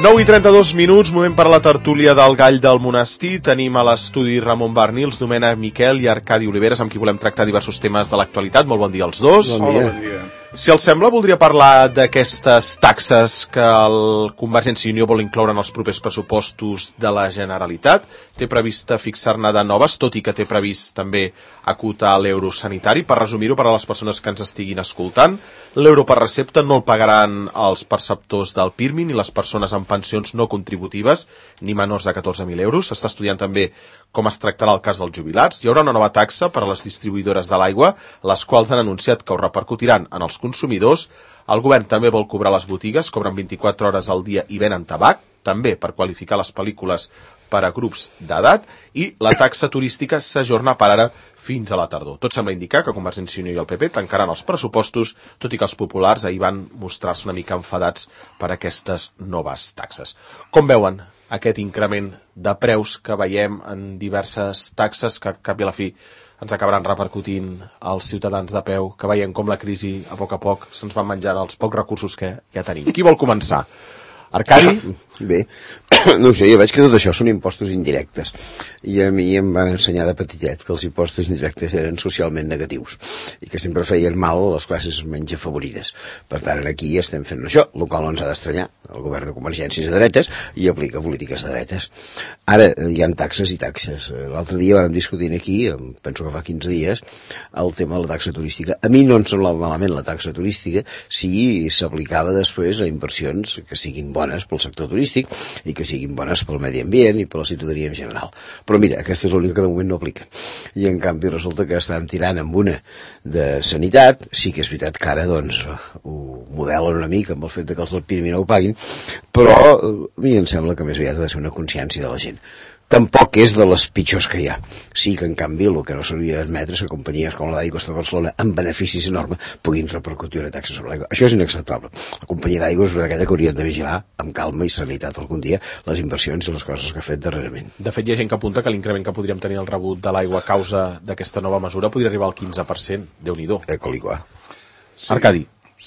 9:32, moment per a la tertúlia del Gall del Monestir. Tenim a l'estudi Ramon Barnils, Domènec Miquel i Arcadi Oliveres, amb qui volem tractar diversos temes de l'actualitat. Molt bon dia als dos. Bon dia. Bon dia. Si els sembla, voldria parlar d'aquestes taxes que el Convergència i Unió vol incloure en els propers pressupostos de la Generalitat. Té previst fixar-ne de noves, tot i que té previst també acotar l'euro sanitari. Per resumir-ho, per a les persones que ens estiguin escoltant, l'euro per recepta no el pagaran els perceptors del PIRMI ni les persones amb pensions no contributives ni menors de 14.000 euros. S'està estudiant també com es tractarà el cas dels jubilats. Hi haurà una nova taxa per a les distribuïdores de l'aigua, les quals han anunciat que ho repercutiran en els consumidors. El govern també vol cobrar les botigues, cobren 24 hores al dia i venen tabac, també per qualificar les pel·lícules per a grups d'edat, i la taxa turística s'ajorna per ara fins a la tardor. Tot sembla indicar que Convergència i Unió i el PP tancaran els pressupostos, tot i que els populars ahir van mostrar-se una mica enfadats per aquestes noves taxes. Com veuen aquest increment de preus que veiem en diverses taxes que, cap i a la fi, ens acabaran repercutint als ciutadans de peu, que veiem com la crisi a poc se'ns va menjant els pocs recursos que ja tenim? Qui vol començar? Arcadi? Bé, no ho sé, jo veig que tot això són impostos indirectes i a mi em van ensenyar de petitet que els impostos indirectes eren socialment negatius i que sempre feien mal a les classes menys afavorides. Per tant, aquí estem fent això, el qual no ens ha d'estranyar. El govern de Convergència és de dretes i aplica polítiques de dretes. Ara, hi ha taxes i taxes. L'altre dia vam discutir aquí, penso que fa 15 dies, el tema de la taxa turística. A mi no em semblava malament la taxa turística si s'aplicava després a inversions que siguin bones pel sector turístic i que siguin bones pel medi ambient i per la ciutadania en general. Però mira, aquesta és l'única que de moment no apliquen. I en canvi resulta que estan tirant amb una de sanitat. Sí que és veritat que ara doncs ho modelen una mica amb el fet que els del PIRMI no ho paguin, però a mi em sembla que més aviat ha de ser una consciència de la gent. Tampoc és de les pitjors que hi ha. Sí que, en canvi, el que no s'hauria d'admetre és que companyies com la d'Aigües de Barcelona, amb beneficis enormes, puguin repercutir una taxa sobre l'aigua. Això és inacceptable. La companyia d'aigües és aquella que haurien de vigilar amb calma i serenitat algun dia les inversions i les coses que ha fet darrerament. De fet, hi ha gent que apunta que l'increment que podríem tenir al rebut de l'aigua a causa d'aquesta nova mesura podria arribar al 15%. Déu-n'hi-do. Coligua. Sí. Arcadi.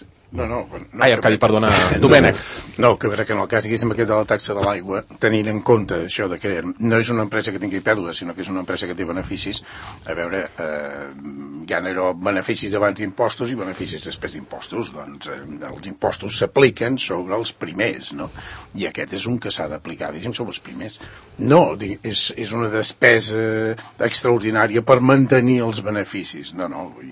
No, Ai, Arcadi, perdona, Domènec. No, que a veure que en el cas, diguéssim, aquest de la taxa de l'aigua, tenint en compte això de que no és una empresa que tingui pèrdues, sinó que és una empresa que té beneficis, a veure, hi ha beneficis abans d'impostos i beneficis després d'impostos. Doncs els impostos s'apliquen sobre els primers, no? I aquest és un que s'ha d'aplicar, diguéssim, sobre els primers. No, és una despesa extraordinària per mantenir els beneficis. No,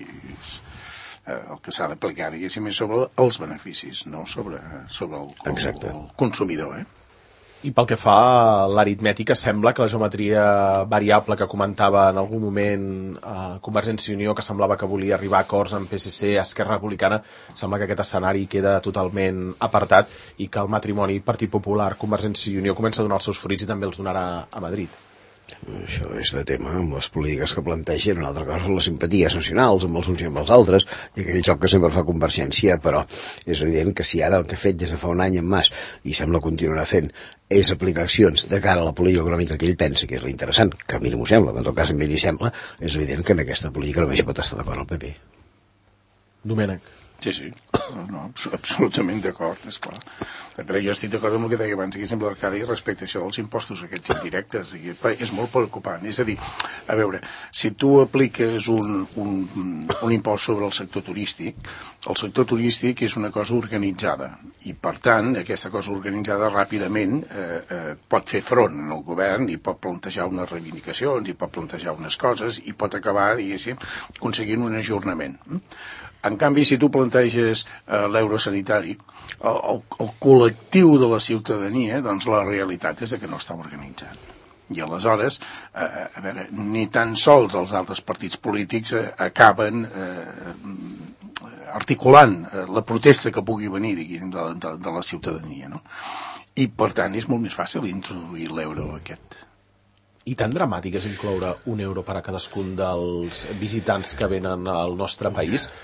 el que s'ha d'aplicar, diguéssim, és sobre els beneficis, no sobre el consumidor. I pel que fa a l'aritmètica, sembla que la geometria variable que comentava en algun moment Convergència i Unió, que semblava que volia arribar a acords amb PSC, Esquerra Republicana, sembla que aquest escenari queda totalment apartat i que el matrimoni Partit Popular, Convergència i Unió comença a donar els seus fruits i també els donarà a Madrid. Això és de tema amb les polítiques que plantegen, una altra cosa són les simpaties nacionals amb els uns i amb els altres i aquell joc que sempre fa Convergència, però és evident que si ara el que ha fet des de fa un any en Mas i sembla continuar fent és aplicar accions de cara a la política econòmica que ell pensa que és l'interessant, que a mi no m'ho sembla, però en tot cas a mi li sembla, és evident que en aquesta política només hi pot estar d'acord el PP. Domènec. Sí, no, absolutament d'acord, esclar. Però jo estic d'acord amb el que deia abans, aquí sembla l'Arcadi respecte a això dels impostos aquests indirectes, és molt preocupant. És a dir, a veure, si tu apliques un impost sobre el sector turístic és una cosa organitzada, i per tant, aquesta cosa organitzada ràpidament pot fer front al govern i pot plantejar unes reivindicacions i pot plantejar unes coses i pot acabar, diguéssim, aconseguint un ajornament. En canvi, si tu planteges l'euro sanitari, el col·lectiu de la ciutadania, doncs la realitat és que no està organitzat. I aleshores, a veure, ni tan sols els altres partits polítics acaben articulant la protesta que pugui venir de la ciutadania, no? I, per tant, és molt més fàcil introduir l'euro aquest. I tan dramàtic és incloure €1 per a cadascun dels visitants que venen al nostre país?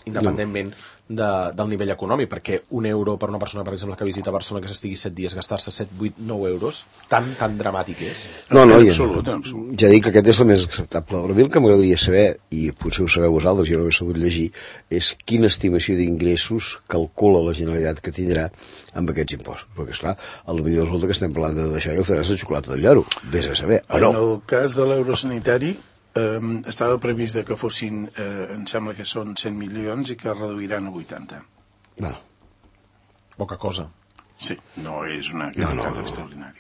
independentment del nivell econòmic, perquè €1 per una persona, per exemple, que visita Barcelona, que s'estigui 7 dies, gastar-se 7, 8, 9 euros, tan dramàtic és. No, En absolut. Ja dic que aquest és el més acceptable. Però a mi el que m'agradaria saber, i potser ho sabeu vosaltres, jo no ho he sabut llegir, és quina estimació d'ingressos calcula la Generalitat que tindrà amb aquests impostos. Perquè, esclar, potser resulta que estem parlant de deixar i el faràs de xocolata del lloro. Vés a saber, o no. En el cas de l'eurosanitari, estava previst que fossin, em sembla que són 100 milions i que es reduiran a 80. No. Poca cosa. Sí, no és una quantitat extraordinària.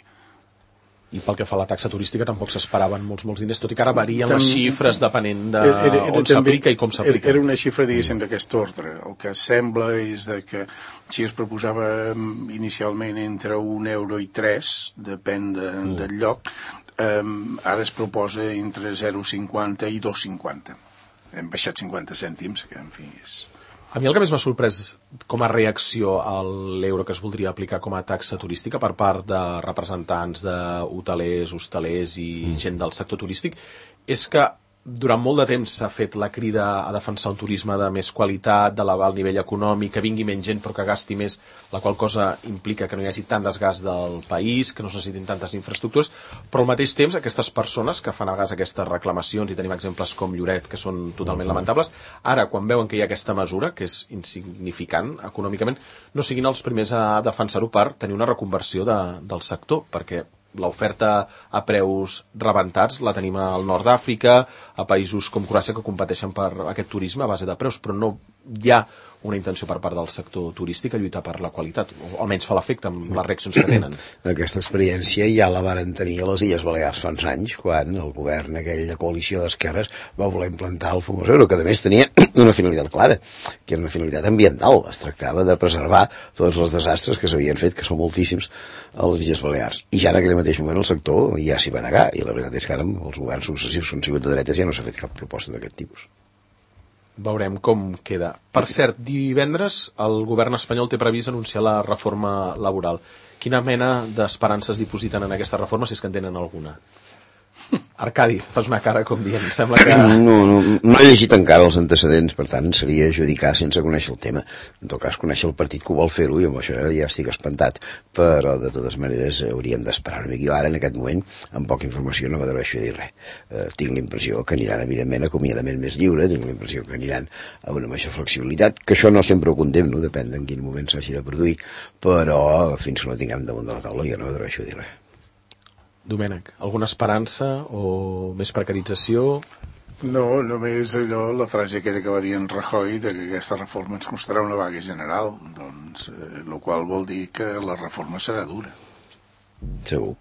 I pel que fa a la taxa turística tampoc s'esperaven molts diners, tot i que ara varien les xifres depenent on s'aplica i com s'aplica. Era una xifra, diguéssim, d'aquest ordre. El que sembla és que si es proposava inicialment entre €1 i 3, depèn del lloc, ara es proposa entre 0,50 i 2,50. Hem baixat 50 cèntims, que en fi és... A mi el que més m'ha sorprès com a reacció a l'euro que es voldria aplicar com a taxa turística per part de representants d'hotelers, hostalers i gent del sector turístic és que durant molt de temps s'ha fet la crida a defensar un turisme de més qualitat, d'elevar el nivell econòmic, que vingui menys gent però que gasti més, la qual cosa implica que no hi hagi tant desgast del país, que no es necessitin tantes infraestructures, però al mateix temps aquestes persones que fan a vegades aquestes reclamacions, i tenim exemples com Lloret, que són totalment lamentables, ara quan veuen que hi ha aquesta mesura, que és insignificant econòmicament, no siguin els primers a defensar-ho per tenir una reconversió del sector, perquè l'oferta a preus rebentats la tenim al nord d'Àfrica, a països com Croàcia que competeixen per aquest turisme a base de preus, però no hi ha una intenció per part del sector turístic a lluitar per la qualitat, o almenys fa l'efecte amb les reaccions que tenen. Aquesta experiència ja la varen tenir a les Illes Balears fa uns anys, quan el govern, aquella coalició d'esquerres, va voler implantar el famós euro, que a més tenia una finalitat clara, que era una finalitat ambiental. Es tractava de preservar tots els desastres que s'havien fet, que són moltíssims, a les Illes Balears. I ja en aquell mateix moment el sector ja s'hi va negar, i la veritat és que ara els governs successius que han sigut de dretes ja no s'ha fet cap proposta d'aquest tipus. Veurem com queda. Per cert, divendres el govern espanyol té previst anunciar la reforma laboral. Quina mena d'esperances dipositen en aquesta reforma, si és que en tenen alguna? Arcadi, fas una cara com dient, sembla que... No he llegit encara els antecedents, per tant seria judicar sense conèixer el tema. En tot cas, conèixer el partit que ho vol fer-ho, i amb això ja estic espantat, però de totes maneres hauríem d'esperar una mica. Jo ara, en aquest moment, amb poca informació no m'atreveixo a dir res. Tinc la impressió que aniran, evidentment, a acomiadament més lliure, tinc la impressió que aniran a una major flexibilitat, que això no sempre ho condemno, depèn en quin moment s'hagi de produir, però fins que no tinguem damunt de la taula jo no m'atreveixo a dir res. Domènec, alguna esperança o més precarització? No, només allò, la frase aquella que va dir en Rajoy, de que aquesta reforma ens costarà una vaga general, doncs, el qual vol dir que la reforma serà dura. Segur.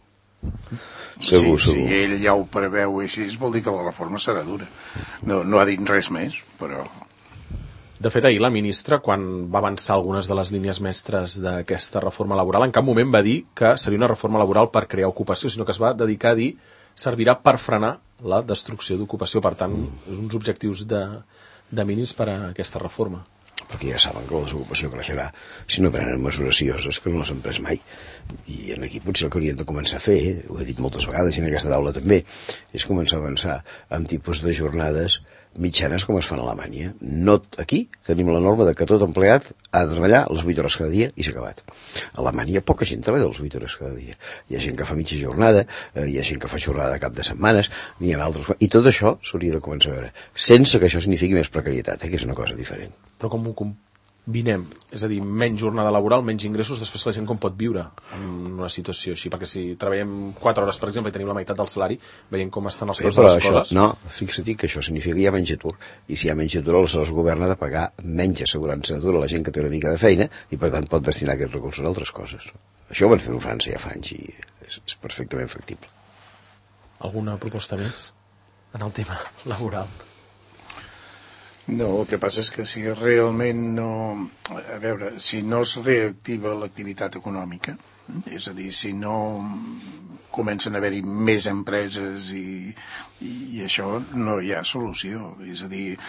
Si ell ja ho preveu així, vol dir que la reforma serà dura. No ha dit res més, però... De fet, ahir la ministra, quan va avançar algunes de les línies mestres d'aquesta reforma laboral, en cap moment va dir que seria una reforma laboral per crear ocupació, sinó que es va dedicar a dir servirà per frenar la destrucció d'ocupació. Per tant, uns objectius de mínims per a aquesta reforma. Perquè ja saben que la desocupació creixerà si no prenen mesures serioses, que no les han pres mai. I aquí potser el que haurien de començar a fer, ho he dit moltes vegades i en aquesta taula també, és començar a avançar amb tipus de jornades mitjanes com es fan a Alemanya. No, aquí tenim la norma de que tot empleat ha de treballar les 8 hores cada dia i s'ha acabat. A Alemanya poca gent treballa les 8 hores cada dia. Hi ha gent que fa mitja jornada, hi ha gent que fa jornada de cap de setmanes, n'hi ha altres... I tot això s'hauria de començar a veure, sense que això signifiqui més precarietat, que és una cosa diferent. Però com ho combinem? És a dir, menys jornada laboral, menys ingressos, després la gent com pot viure en una situació així? Perquè si treballem 4 hores, per exemple, i tenim la meitat del salari, veiem com estan els costs de les coses. No, fixa't que això significa que hi ha menys atur. I si hi ha menys atur, aleshores el govern ha de pagar menys assegurança d'atur a la gent que té una mica de feina i, per tant, pot destinar aquests recursos a altres coses. Això ho van fer a França ja fa anys i és perfectament factible. Alguna proposta més en el tema laboral? No, el que passa és que si realment no... A veure, si no es reactiva l'activitat econòmica, és a dir, si no comencen a haver-hi més empreses i això no hi ha solució. És a dir,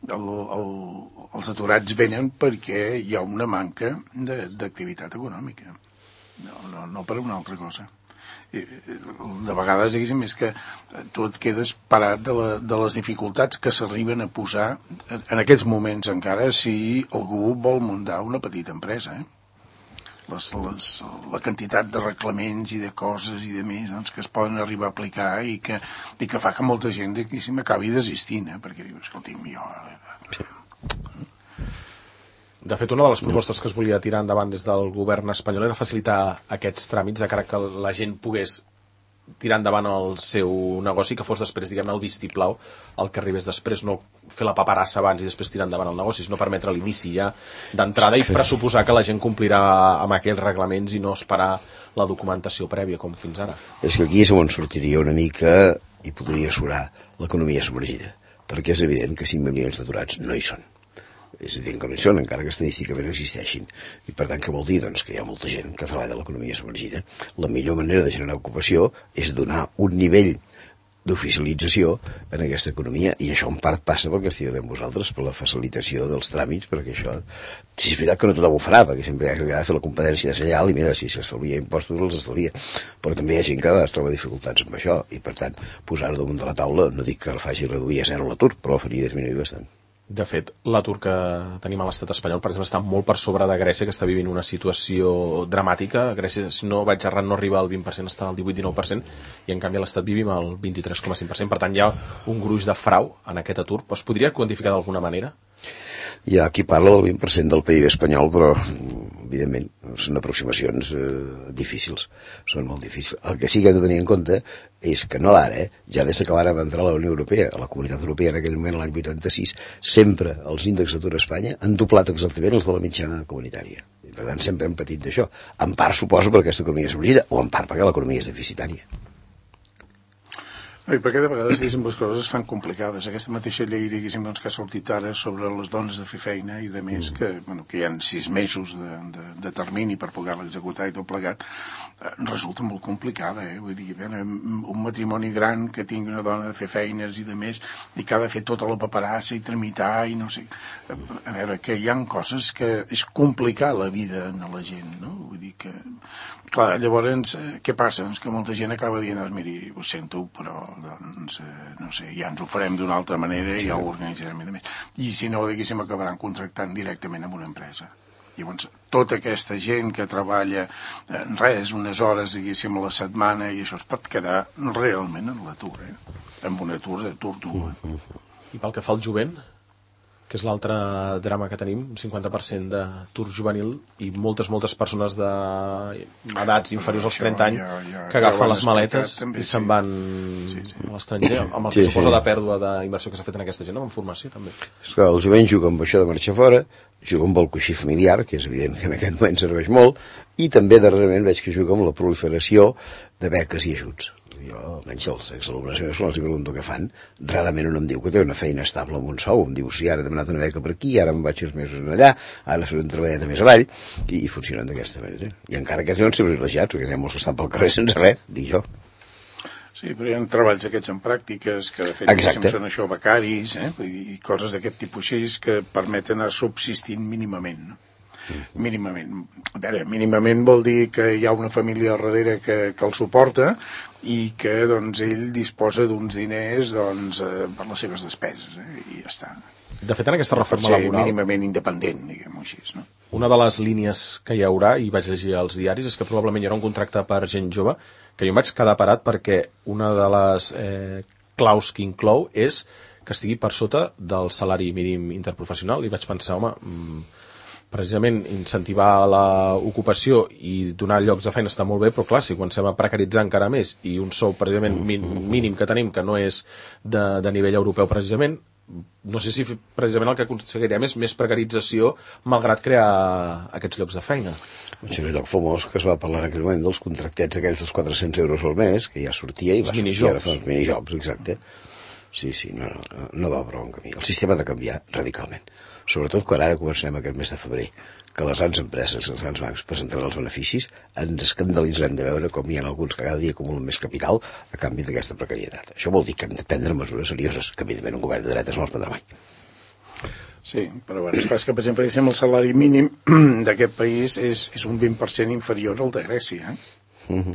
els aturats venen perquè hi ha una manca d'activitat econòmica. No per una altra cosa. de vegades, diguéssim, és que tu et quedes parat de les dificultats que s'arriben a posar en aquests moments encara si algú vol muntar una petita empresa, la quantitat de reglaments i de coses i de més doncs, que es poden arribar a aplicar i que fa que molta gent diguéssim acabi desistint, perquè diu, escolti'm, jo... Sí. De fet, una de les propostes que es volia tirar endavant des del govern espanyol era facilitar aquests tràmits de cara que la gent pogués tirar endavant el seu negoci, que fos després, diguem-ne, el vistiplau, el que arribés després, no fer la paperassa abans i després tirar endavant el negoci, sinó permetre l'inici ja d'entrada i pressuposar que la gent complirà amb aquells reglaments i no esperar la documentació prèvia, com fins ara. És que aquí és on sortiria una mica i podria surar l'economia submergida, perquè és evident que 5 milions d'aturats no hi són. És evident que no hi són, encara que estadísticament existeixin. I per tant, què vol dir? Doncs que hi ha molta gent que treballa a l'economia submergida. La millor manera de generar ocupació és donar un nivell d'oficialització en aquesta economia, i això en part passa pel que estigueu dient vosaltres, per la facilitació dels tràmits, perquè això, si és veritat que no tothom ho farà, perquè sempre hi ha de fer la competència desallal, i mira, si s'estalvia impostos, els estalvia, però també hi ha gent que es troba dificultats amb això, i per tant, posar-ho damunt de la taula, no dic que el faci reduir a zero l'atur, però el faria disminuir bastant. De fet, l'atur que tenim a l'estat espanyol, per exemple, està molt per sobre de Grècia, que està vivint una situació dramàtica. Grècia, si no vaig errat, no arriba al 20%, està al 18-19%, i en canvi a l'estat vivim al 23,5%. Per tant, hi ha un gruix de frau en aquest atur. Es podria quantificar d'alguna manera? Hi ha qui parla del 20% del PIB espanyol, però evidentment són aproximacions difícils, són molt difícils. El que sí que hem de tenir en compte és que no ara, ja des que vàrem entrar a la Unió Europea, a la Comunitat Europea en aquell moment, l'any 86, sempre els índexs d'atur a Espanya han doblat exactament els de la mitjana comunitària. I per tant sempre hem patit d'això. En part suposo per aquesta economia submergida, o en part perquè l'economia és deficitària. I perquè de vegades, diguéssim, les coses es fan complicades. Aquesta mateixa llei, diguéssim, doncs, que ha sortit ara sobre les dones de fer feina i de més, que hi ha 6 mesos de termini per poder-la executar i tot plegat, resulta molt complicada, Vull dir, un matrimoni gran que tingui una dona de fer feines i de més, i que ha de fer tota la paperassa i tramitar i no sé... A veure, que hi ha coses que és complicar la vida a la gent, no? Vull dir que... Clar, llavors, què passa? Doncs que molta gent acaba dient, miri, ho sento, però, doncs, no sé, ja ens ho farem d'una altra manera i ja ho organitzarem i de més. I si no, diguéssim, acabaran contractant directament amb una empresa. Llavors, tota aquesta gent que treballa unes hores, diguéssim, a la setmana, i això es pot quedar realment en l'atur, amb un atur dur. I pel que fa al jovent, que és l'altre drama que tenim, un 50% d'atur juvenil i moltes persones d'edats inferiors als 30 anys que agafen les maletes i se'n van a l'estranger, amb el que suposa de pèrdua d'inversió que s'ha fet en aquesta gent, amb formació també. El jovent juga amb això de marxar fora, juga amb el coixí familiar, que és evident que en aquest moment serveix molt, i també darrerament veig que juga amb la proliferació de beques i ajuts. Jo, almenys els exalumnes meus, quan els pregunto què fan, rarament un em diu que té una feina estable amb un sou, em diu, sí, ara he demanat una beca per aquí, ara em vaig uns mesos allà, ara faré un treballet més avall, i funcionen d'aquesta manera. I encara aquests deuen ser privilegiats, perquè n'hi ha molts que estan pel carrer sense res, dic jo. Sí, però hi ha treballs aquests en pràctiques, que de fet són això becaris, i coses d'aquest tipus així que permeten anar subsistint mínimament, no? Mínimament. A veure, mínimament vol dir que hi ha una família al darrere que el suporta i que doncs, ell disposa d'uns diners doncs, per les seves despeses, i ja està. De fet, en aquesta reforma laboral... Pot ser mínimament independent, diguem-ho així, no? Una de les línies que hi haurà, i vaig llegir als diaris, és que probablement hi haurà un contracte per gent jove, que jo em vaig quedar parat perquè una de les claus que inclou és que estigui per sota del salari mínim interprofessional, i vaig pensar, home... precisament incentivar l'ocupació i donar llocs de feina està molt bé, però clar, si comencem a precaritzar encara més i un sou precisament mínim que tenim, que no és de nivell europeu precisament, no sé si precisament el que aconseguirem és més precarització malgrat crear aquests llocs de feina. Això és allò famós que es va parlar en aquell moment dels contractets aquells dels 400 euros al mes, que ja sortia i va sortir ara fa els minijobs, exacte. Sí, no va per bon camí. El sistema ha de canviar radicalment. Sobretot quan ara començarem aquest mes de febrer, que les grans empreses, els grans bancs presentaran els beneficis, ens escandalitzarem de veure com hi ha alguns que cada dia acumulen més capital a canvi d'aquesta precarietat. Això vol dir que hem de prendre mesures serioses, que evidentment un govern de dretes no els prendrà mai. Sí, però bueno, és clar que, per exemple, el salari mínim d'aquest país és un 20% inferior al de Grècia,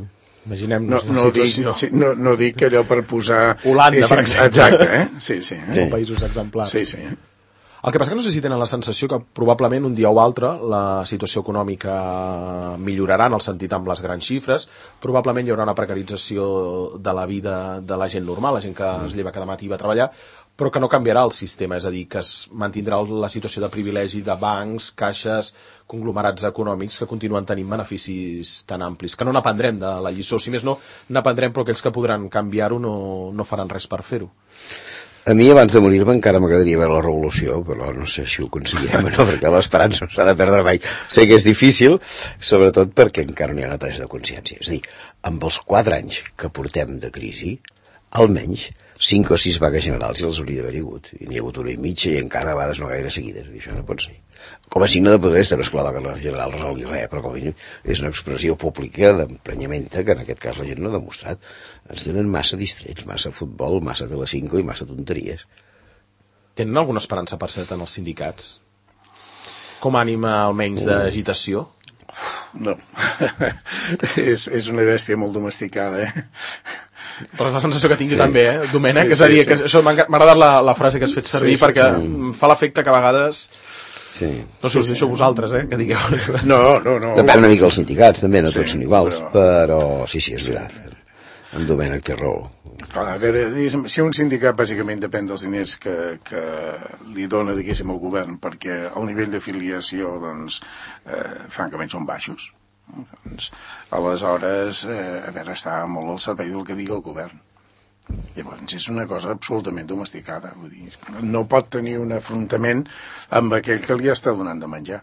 Imaginem-nos la situació. No dic que allò per posar... Holanda, per exemple. Exacte, sí. Sí. Països exemplars. Sí. El que passa que no sé si tenen la sensació que probablement un dia o altre la situació econòmica millorarà en el sentit amb les grans xifres, probablement hi haurà una precarització de la vida de la gent normal, la gent que es lleva cada matí i va a treballar, però que no canviarà el sistema, és a dir, que es mantindrà la situació de privilegi de bancs, caixes, conglomerats econòmics que continuen tenint beneficis tan amplis, que no n'aprendrem de la lliçó, si més no, n'aprendrem, però aquells que podran canviar-ho no faran res per fer-ho. A mi, abans de morir-me, encara m'agradaria veure la revolució, però no sé si ho aconseguirem o no, perquè l'esperança no s'ha de perdre mai. Sé que és difícil, sobretot perquè encara no hi ha una presa de consciència. És a dir, amb els 4 anys que portem de crisi, almenys 5 o 6 vagues generals i els hauria d'haver hagut. I n'hi ha hagut 1 i mitja i encara a vegades no gaire seguides. I això no pot ser. Com a signe de protesta, no és que la vaga general resolgui res, però com a mínim és una expressió pública d'emprenyamenta que en aquest cas la gent no ha demostrat. Ens tenen massa distrets, massa futbol, massa Telecinco i massa tonteries. Tenen alguna esperança, per cert, en els sindicats? Com a ànima, almenys, d'agitació? No. és una bèstia molt domesticada, Però és la sensació que tinc jo també, Domènec, és a dir, que això m'ha agradat la frase que has fet servir, perquè em fa l'efecte que a vegades... No sé, us deixo vosaltres, que digueu. No. Depèn una mica dels sindicats, també, no tots són iguals, però sí, és veritat. En Domènec té raó. Clar, a veure, si un sindicat bàsicament depèn dels diners que li dona, diguéssim, el govern, perquè el nivell d'afiliació, doncs, francament, són baixos. Doncs, aleshores, està molt al servei del que digui el govern. Llavors, és una cosa absolutament domesticada. Vull dir, no pot tenir un afrontament amb aquell que li està donant de menjar.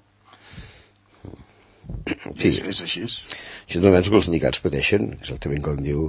Sí. És així. Jo també penso que els sindicats pateixen, exactament com diu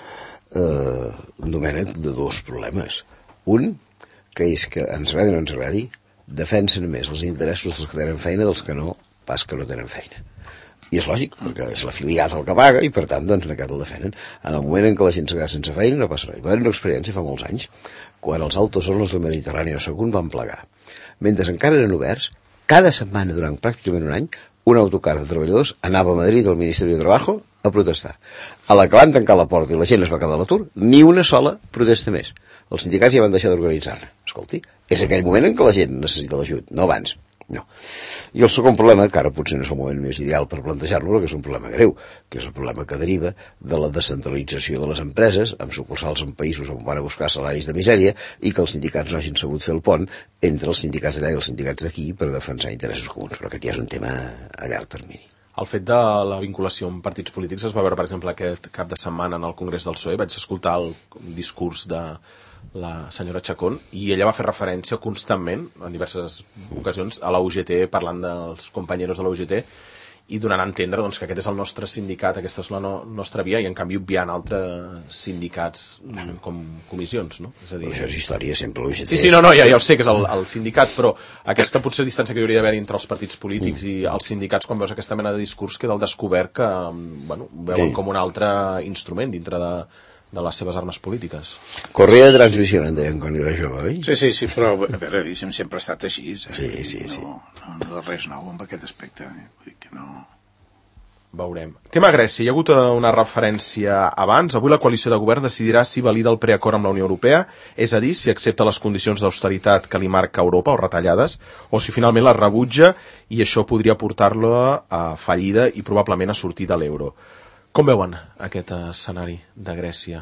Domènec, de 2 problemes. Un, que és que ens agradi o no ens agradi, defensen més els interessos dels que tenen feina dels que no, pas que no tenen feina. I és lògic, perquè és l'afiliat el que paga i per tant, doncs, en aquest el defenen. En el moment en què la gent s'ha quedat sense feina no passa res. Va haver una experiència fa molts anys, quan els Altos Hornos del Mediterrani II van plegar. Mentre encara eren oberts, cada setmana durant pràcticament un any, un autocar de treballadors anava a Madrid al Ministeri de Trabajo a protestar. A la que van tancar la porta i la gent es va quedar a l'atur, ni una sola protesta més. Els sindicats ja van deixar d'organitzar-ne. Escolti, és aquell moment en què la gent necessita l'ajut, no abans. No. I el segon problema, que ara potser no és el moment més ideal per plantejar-lo, però que és un problema greu, que és el problema que deriva de la descentralització de les empreses, amb sucursals en països on van a buscar salaris de misèria, i que els sindicats no hagin sabut fer el pont entre els sindicats d'allà i els sindicats d'aquí per defensar interessos comuns, però aquest ja és un tema a llarg termini. El fet de la vinculació amb partits polítics es va veure, per exemple, aquest cap de setmana en el Congrés del PSOE. Vaig escoltar el discurs de la senyora Chacón i ella va fer referència constantment, en diverses ocasions, a la UGT, parlant dels companyeros de la UGT i donant a entendre doncs, que aquest és el nostre sindicat, aquesta és la nostra via, i en canvi obviant altres sindicats com comissions, no? És a dir... Això és història, sempre l'UGT. Sí, ja ho sé que és el sindicat, però aquesta potser distància que hi hauria d'haver entre els partits polítics i els sindicats, quan veus aquesta mena de discurs, queda al descobert que veuen com un altre instrument dintre de les seves armes polítiques. Correa de transmissió, en deien quan era jove, oi? Sí, però a veure, sempre ha estat així. Sí. No res nou amb aquest aspecte. Vull dir que no... Veurem. Tema Grècia. Hi ha hagut una referència abans. Avui la coalició de govern decidirà si valida el preacord amb la Unió Europea, és a dir, si accepta les condicions d'austeritat que li marca Europa o retallades, o si finalment la rebutja i això podria portar-la a fallida i probablement a sortir de l'euro. Com veuen aquest escenari de Grècia?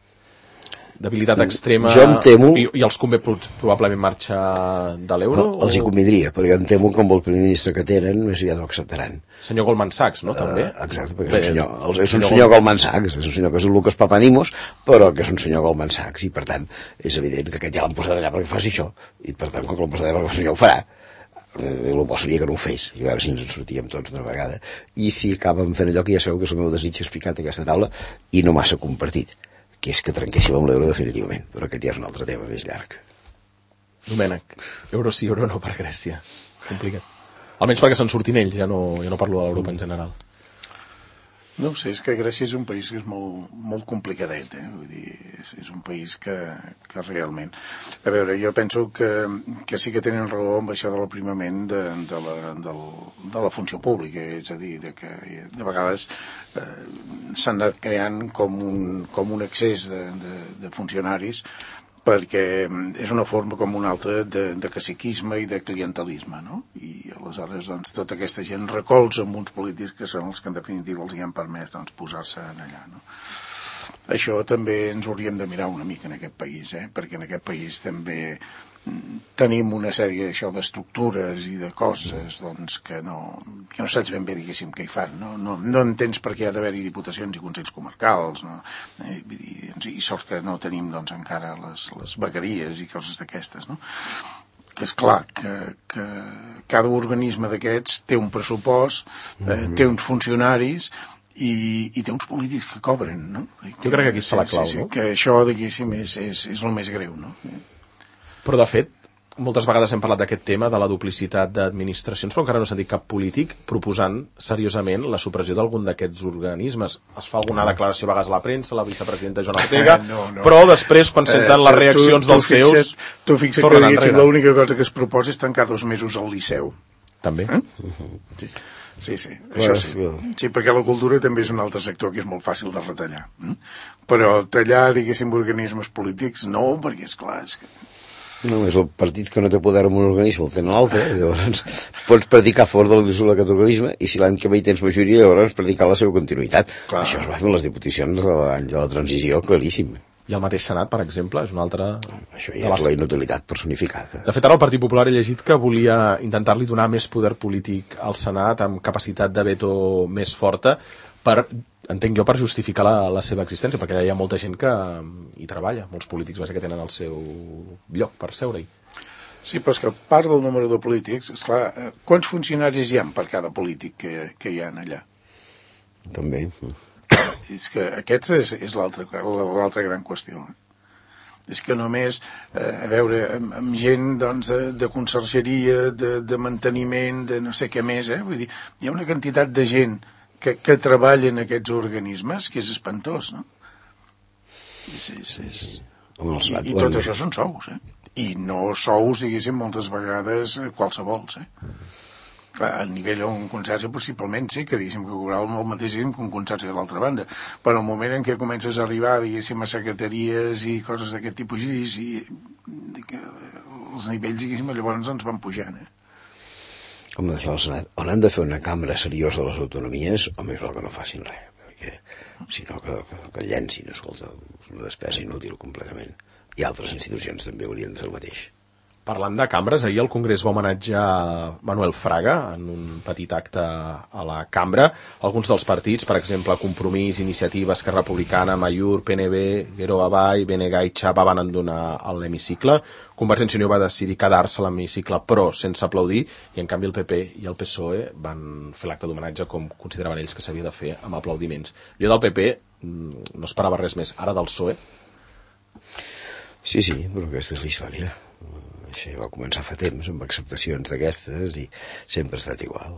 Debilitat extrema... Jo em temo... I els convé probablement marxar de l'euro? Els hi convindria, però jo em temo que amb el primer ministre que tenen més aviat ho acceptaran. Senyor Goldman Sachs, no? També? Exacte, perquè és un senyor Goldman Sachs, és un senyor que és el Lucas Papadimos, però que és un senyor Goldman Sachs, i per tant és evident que aquest ja l'han posat allà perquè faci això, i per tant, com que l'han posat allà perquè faci això, ho farà. El bo seria que no ho fes, i a veure si ens en sortíem tots d'una vegada. I si acaben fent allò que ja sabeu que és el meu desig explicat a aquesta taula, i no massa compartit, que és que trenquéssim amb l'euro definitivament, però aquest ja és un altre tema més llarg. Domènec, euro sí, euro no per Grècia. Complicat. Almenys perquè se'n surtin ells, ja no parlo de l'Europa en general. No ho sé, és que Grècia és un país que és molt complicadet, vull dir, és un país que realment... A veure, jo penso que sí que tenen raó amb això de l'aprimament de la funció pública, és a dir, que de vegades s'han anat creant com un excés de funcionaris, perquè és una forma com una altra de caciquisme i de clientelisme, no? I aleshores doncs, tota aquesta gent recolza amb uns polítics que són els que en definitiva els hi han permès doncs, posar-se en allà, no? Això també ens hauríem de mirar una mica en aquest país, perquè en aquest país també tenim una sèrie d'estructures i de coses doncs, que no saps ben bé, diguéssim, què hi fan. No entens per què ha d'haver-hi diputacions i consells comarcals, no? I sort que no tenim doncs, encara les vegueries i coses d'aquestes, no? Que és clar que cada organisme d'aquests té un pressupost, té uns funcionaris i té uns polítics que cobren, no? Jo crec que aquí està la clau, no? Que això, diguéssim, és el més greu, no? Però, de fet, moltes vegades hem parlat d'aquest tema, de la duplicitat d'administracions, però encara no s'ha dit cap polític proposant seriosament la supressió d'algun d'aquests organismes. Es fa alguna declaració a vegades a la premsa, la vicepresidenta Joana Ortega, però després, quan senten les reaccions dels seus, tu fixa't que, diguéssim, l'única cosa que es proposa és tancar 2 mesos al Liceu. També? Sí, això sí. Sí, perquè la cultura també és un altre sector que és molt fàcil de retallar. Però tallar, diguéssim, organismes polítics, no, perquè, esclar, és que... No, és el partit que no té poder en un organisme, el té en l'altre, llavors pots predicar a favor de la dissolució d'aquest organisme i si l'any que ve hi tens majoria, llavors predicar la seva continuïtat. Clar. Això es va fer amb les diputacions de l'any de la transició, claríssim. I el mateix Senat, per exemple, és una altra... Això ja és la inutilitat personificada. De fet, ara el Partit Popular he llegit que volia intentar-li donar més poder polític al Senat amb capacitat de veto més forta per, entenc jo, per justificar la seva existència, perquè hi ha molta gent que hi treballa, molts polítics que tenen el seu lloc per seure-hi. Sí, però és que a part del número de polítics, esclar, quants funcionaris hi ha per cada polític que hi ha allà? També. És que aquesta és l'altra gran qüestió. És que només, a veure, amb gent doncs, de consergeria, de manteniment, de no sé què més, vull dir, hi ha una quantitat de gent que treballa en aquests organismes que és espantós, no? I tot això són sous, I no sous, diguéssim, moltes vegades qualsevols, A nivell d'un conserge possiblement sí, que diguéssim que cobrava el mateix que un conserge de l'altra banda, però el moment en què comences a arribar, diguéssim, a secretaries i coses d'aquest tipus i els nivells, diguéssim, llavors ens van pujant, Com d'això al Senat, on han de fer una cambra seriosa a les autonomies, o més val que no facin res, perquè sinó que llencin, escolta, una despesa inútil completament. I altres institucions també haurien de fer el mateix. Parlant de cambres, ahir el Congrés va homenatjar Manuel Fraga en un petit acte a la cambra. Alguns dels partits, per exemple, Compromís, Iniciativa, Esquerra Republicana, Mayur, PNB, Geroa Bai, BNG i Xapa van endonar a l'hemicicle. Convergència i Unió va decidir quedar-se a l'hemicicle però sense aplaudir i en canvi el PP i el PSOE van fer l'acte d'homenatge com consideraven ells que s'havia de fer amb aplaudiments. Jo del PP no esperava res més. Ara del PSOE? Sí, però aquesta és la història. Això va començar fa temps amb acceptacions d'aquestes i sempre ha estat igual.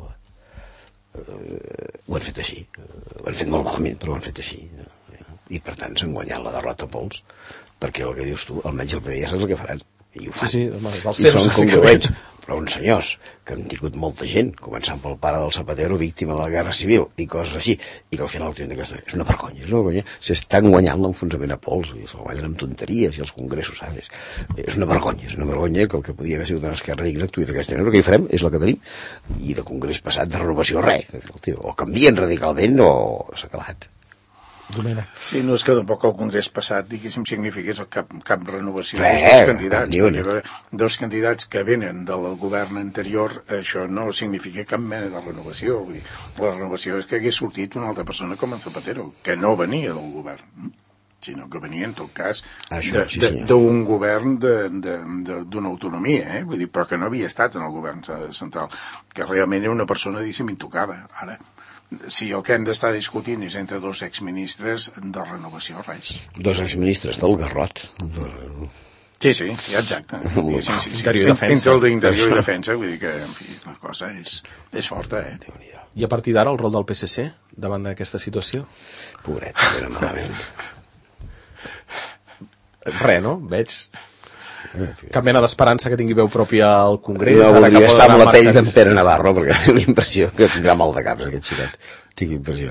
Ho han fet així. Ho han fet molt malament, però ho han fet així. I per tant s'han guanyat la derrota a pols, perquè el que dius tu, almenys el PP ja saps el que faran. I ho fan. Sí, és del I són congruents. Però uns senyors que han tingut molta gent, començant pel pare del Zapatero, víctima de la Guerra Civil i coses així, i que al final tenen aquesta... És una vergonya. S'estan guanyant l'enfonsament a pols i se'l guanyen amb tonteries i els congressos, saps? És una vergonya que el que podia haver sigut una esquerra digna actuï d'aquesta manera. El que hi farem és la que tenim, i de congrés passat de renovació res. O canvien radicalment o s'ha acabat. Sí, no és que tampoc el congrés passat, diguéssim, signifiqués cap renovació dels dos candidats. Perquè dos candidats que venen del govern anterior, això no significa cap mena de renovació. Vull dir, la renovació és que hagués sortit una altra persona com en Zapatero, que no venia del govern, sinó que venia, en tot cas, d'un govern d'una autonomia, vull dir, però que no havia estat en el govern central, que realment era una persona, diguéssim, intocada. Ara, si el que hem d'estar discutint és entre dos exministres, de renovació res. Dos exministres del Garrot. Sí, exacte. Interior i defensa. Entre el d'Interior i Defensa, vull dir que, en fi, la cosa és forta, I a partir d'ara el rol del PSC? davant d'aquesta situació? Pobret, era malament. Res, no? Veig cap mena d'esperança que tingui veu pròpia al Congrés. No voldria estar amb la pell d'en Pere marcar... Navarro, perquè tinc l'impressió que tindrà mal de caps aquest xiquet. Tinc l'impressió,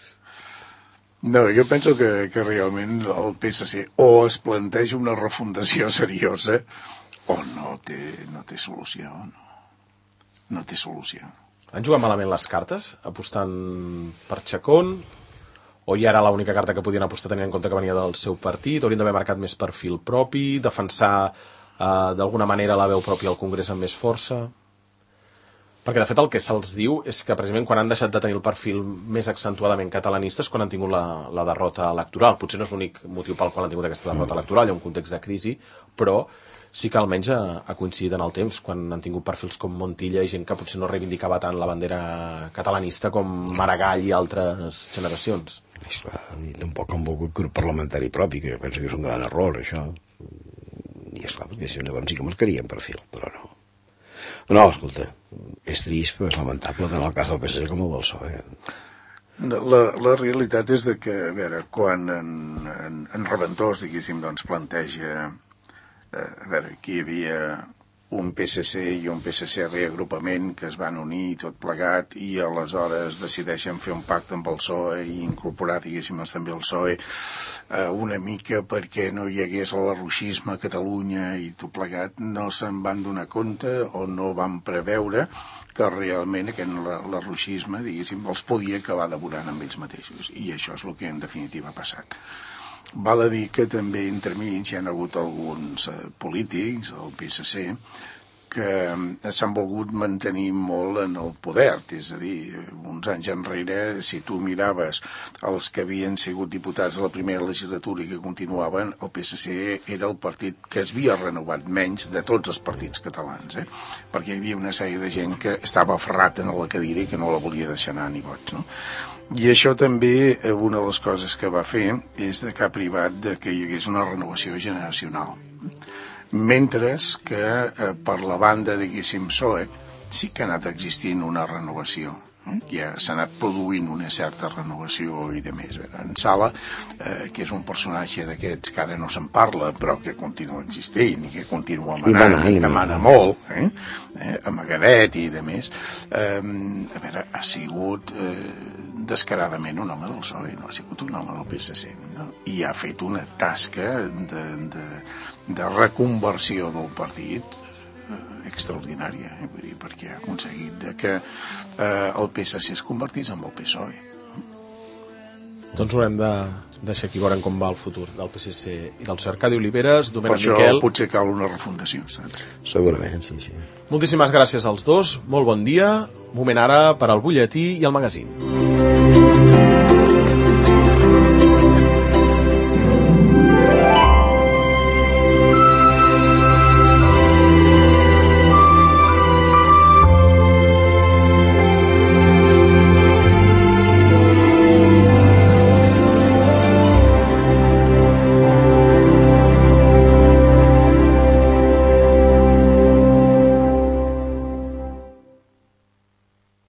No, jo penso que realment el PSC o es planteja una refundació seriosa o no té solució. No té solució. Han jugat malament les cartes, apostant per Chacón, o ja era l'única carta que podien apostar tenint en compte que venia del seu partit, haurien d'haver marcat més perfil propi, defensar d'alguna manera la veu pròpia al Congrés amb més força... Perquè, de fet, el que se'ls diu és que, precisament, quan han deixat de tenir el perfil més accentuadament catalanista és quan han tingut la derrota electoral. Potser no és l'únic motiu pel qual han tingut aquesta derrota electoral, hi ha un context de crisi, però sí que almenys ha coincidit en el temps, quan han tingut perfils com Montilla i gent que potser no reivindicava tant la bandera catalanista com Maragall i altres generacions. És clar, i tampoc han volgut grup parlamentari propi, que jo penso que és un gran error, això. I és clar, perquè si llavors sí que marcarien perfil, però no. No, escolta, és trist, però és lamentable tant el cas del PSC com el del PSOE. La realitat és de que, a veure, quan en Reventós, diguéssim, doncs planteja, a veure, aquí hi havia un PSC i un PSC reagrupament que es van unir tot plegat i aleshores decideixen fer un pacte amb el PSOE i incorporar, diguéssim, també el PSOE una mica perquè no hi hagués l'arroixisme a Catalunya i tot plegat, no se'n van donar compte o no van preveure que realment aquest l'arroixisme, diguéssim, els podia acabar devorant amb ells mateixos, i això és el que en definitiva ha passat. Val a dir que també entremig hi ha hagut alguns polítics del PSC que s'han volgut mantenir molt en el poder, és a dir, uns anys enrere, si tu miraves els que havien sigut diputats de la primera legislatura i que continuaven, el PSC era el partit que es havia renovat menys de tots els partits catalans, perquè hi havia una sèrie de gent que estava aferrat en la cadira i que no la volia deixar anar ni boig, no? I això també, una de les coses que va fer és de que ha privat de que hi hagués una renovació generacional. Mentre que per la banda, diguéssim, PSOE, sí que ha anat existint una renovació. Ja s'ha anat produint una certa renovació i de més. En Sala, que és un personatge d'aquests que ara no se'n parla, però que continua existint i que continua manant i que mana molt, amagadet i de més, a veure, ha sigut descaradament un home del PSOE, no ha sigut un home del PSC, no? I ha fet una tasca de reconversió del partit extraordinària, vull dir, perquè ha aconseguit que el PSC es convertís en el PSOE. Doncs haurem de deixar aquí veurem com va el futur del PSC i del Sr. Arcadi Oliveres, Domènec Miquel. Per això potser cal una refundació, saps? Segurament, sí. Moltíssimes gràcies als dos, molt bon dia. Moment ara per al butlletí i el magazín.